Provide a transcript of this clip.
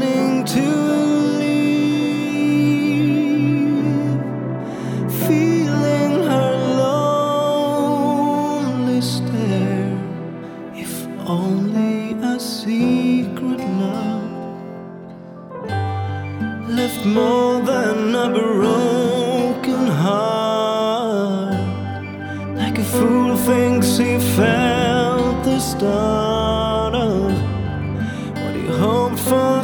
beginning to leave, feeling her lonely stare. If only a secret love left more than a broken heart, like a fool thinks he felt the start of what he hoped for.